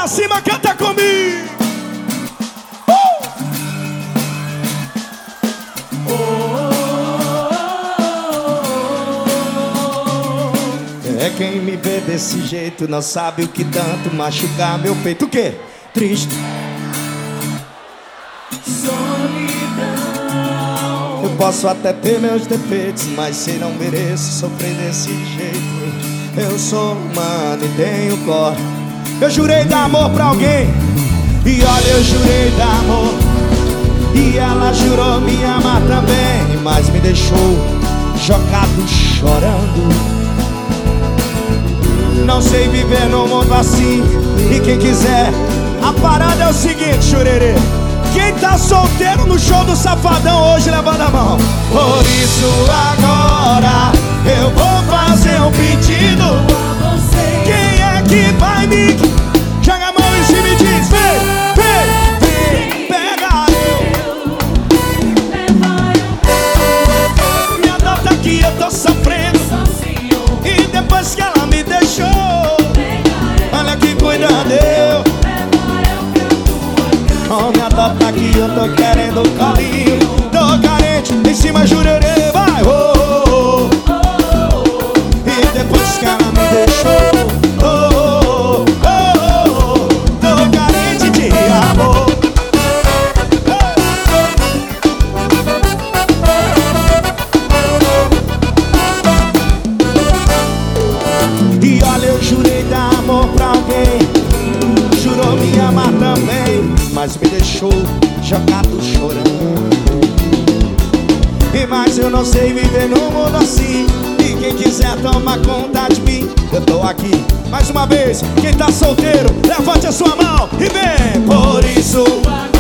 pra cima, canta comigo. É quem me vê desse jeito não sabe o que tanto machucar meu peito. O quê? Triste. Solidão. Eu posso até ter meus defeitos, mas se não mereço sofrer desse jeito. Eu sou humano e tenho cor. Eu jurei dar amor pra alguém, e olha, eu jurei dar amor, e ela jurou me amar também, mas me deixou jogado chorando. Não sei viver num mundo assim, e quem quiser, a parada é o seguinte, churerê. Quem tá solteiro no show do Safadão hoje, levanta a mão. Por isso agora eu vou fazer um pedido a você. Quem é que vai me... Joga a mão em cima e diz: vem, vem, vem, pega eu. Me adota que eu tô sofrendo, e depois que ela me deixou, olha que cuidado eu. Oh, me adota que eu tô querendo colinho. Tô carente, em cima jurerê, vai, oh, oh, oh, oh. E depois que ela me deixou, oh, oh, oh, oh. Tô carente de amor. E olha, eu jurei dar amor pra alguém, jurou me amar também, mas me deixou jogado chorando. E mais eu não sei viver num mundo assim, e quem quiser tomar conta de mim, eu tô aqui mais uma vez. Quem tá solteiro, levante a sua mão e vem. Por isso